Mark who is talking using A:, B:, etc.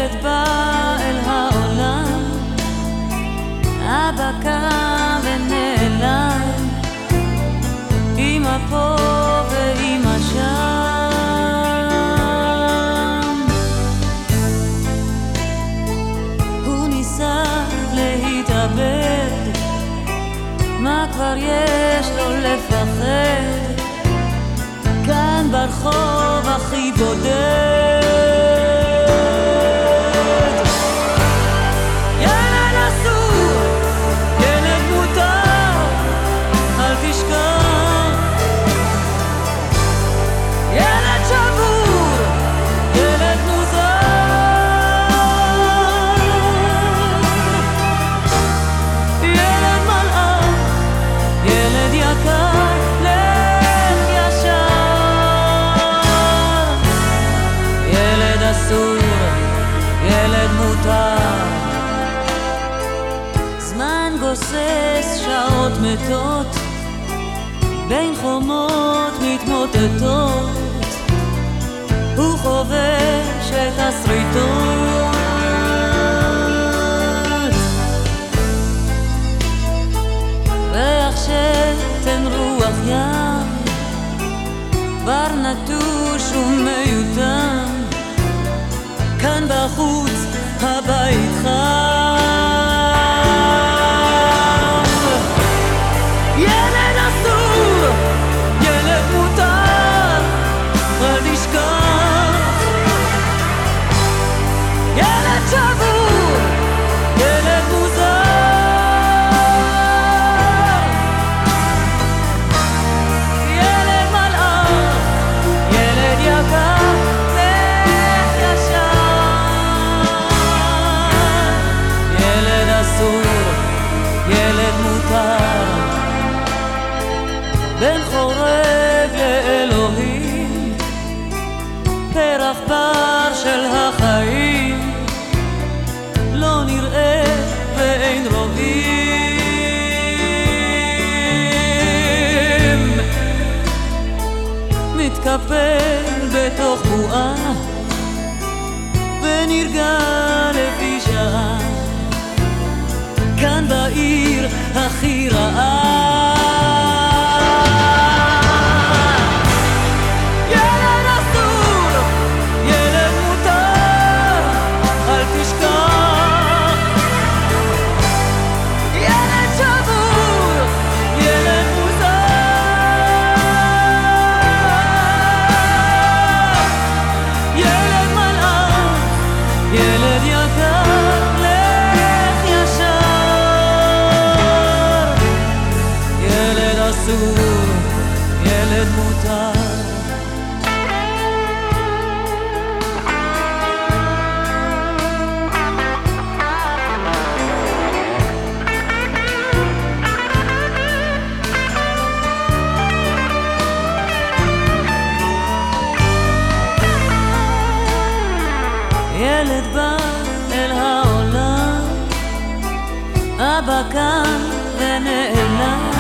A: ילד בא אל העולם, אבא קם ונעלם, אמא פה ואמא שם. הוא ניסה להתאבד, מה כבר יש לו לפחד, כאן ברחוב הכי בודד. ילד אסור, ילד מותר, אל תשכח. ילד שבור, ילד מוזר, ילד מלאך, ילד יקר, לך ישר. ילד אסור, ילד מותר, זמן גוסס שעות מתות, בין חומות מתמוטטות, הוא חובש את הסריטות. ריח שתן רוח ים, בר נטוש ומיותם, כאן בחוץ הבית חם. ילד אסור, ילד מותר, אל תשכח. ילד שבור, ילד מוזר, ילד מלאך, ילד יקר, לך ישר. ילד אסור, ילד מותר, בין חורב לאלוהים, פרח בר של החיים, לא נראה ואין רואים. מתקפל בתוך בועה ונרגע לפי שעה, כאן בעיר הכי רעה. ילד יקר, לך ישר. ילד אסור, ילד מותר. ילד בא אל העולם, אבא קם ונעלם,